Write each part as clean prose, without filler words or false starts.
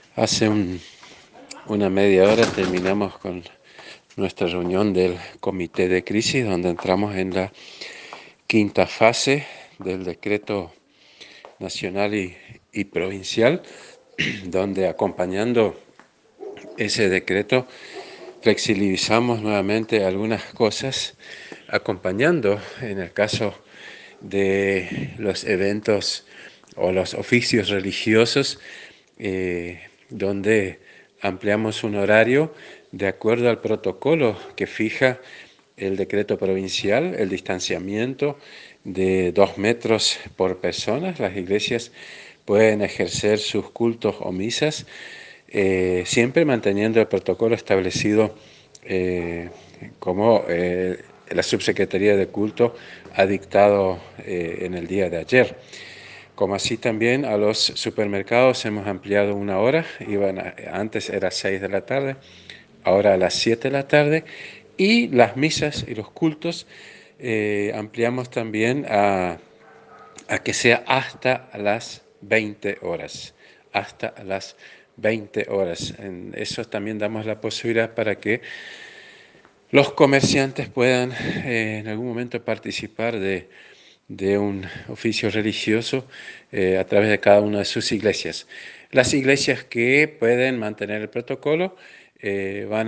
Hace una media hora terminamos con nuestra reunión del comité de crisis, donde entramos en la quinta fase del decreto nacional y provincial, donde acompañando ese decreto flexibilizamos nuevamente algunas cosas, acompañando en el caso de los eventos o los oficios religiosos, donde ampliamos un horario de acuerdo al protocolo que fija el decreto provincial, el distanciamiento de 2 metros por persona. Las iglesias pueden ejercer sus cultos o misas, siempre manteniendo el protocolo establecido como la Subsecretaría de Culto ha dictado en el día de ayer. Como así también a los supermercados hemos ampliado una hora, antes era 6 de la tarde, ahora a las 7 de la tarde, y las misas y los cultos ampliamos también a que sea hasta las 20 horas, hasta las 20 horas. En eso también damos la posibilidad para que los comerciantes puedan en algún momento participar de un oficio religioso a través de cada una de sus iglesias. Las iglesias que pueden mantener el protocolo van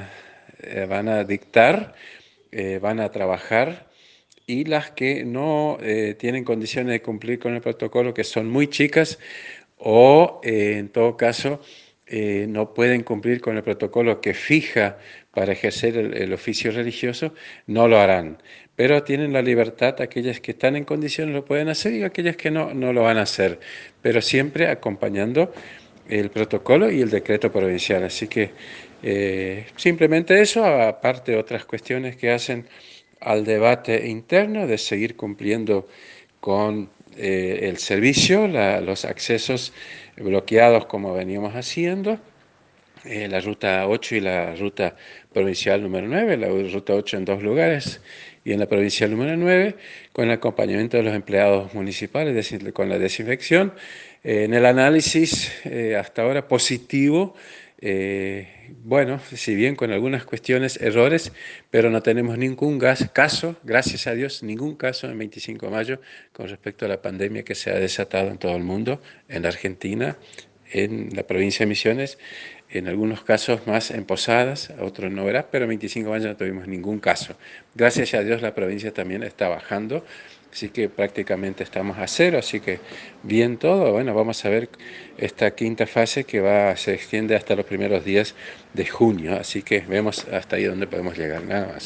a dictar, van a trabajar, y las que no tienen condiciones de cumplir con el protocolo, que son muy chicas o en todo caso no pueden cumplir con el protocolo que fija para ejercer el oficio religioso, no lo harán. Pero tienen la libertad, aquellas que están en condiciones lo pueden hacer y aquellas que no, no lo van a hacer, pero siempre acompañando el protocolo y el decreto provincial. Así que simplemente eso, aparte de otras cuestiones que hacen al debate interno de seguir cumpliendo con el servicio, los accesos bloqueados como veníamos haciendo, la ruta 8 y la ruta provincial número 9, la ruta 8 en 2 lugares y en la provincial número 9, con el acompañamiento de los empleados municipales, con la desinfección. En el análisis hasta ahora positivo, bueno, si bien con algunas cuestiones, errores, pero no tenemos ningún caso, gracias a Dios, ningún caso en 25 de mayo con respecto a la pandemia que se ha desatado en todo el mundo, en la Argentina, en la provincia de Misiones, en algunos casos más en Posadas, otros no verás, pero en 25 años no tuvimos ningún caso. Gracias a Dios la provincia también está bajando, así que prácticamente estamos a cero, así que bien todo. Bueno, vamos a ver esta quinta fase que se extiende hasta los primeros días de junio, así que vemos hasta ahí donde podemos llegar, nada más.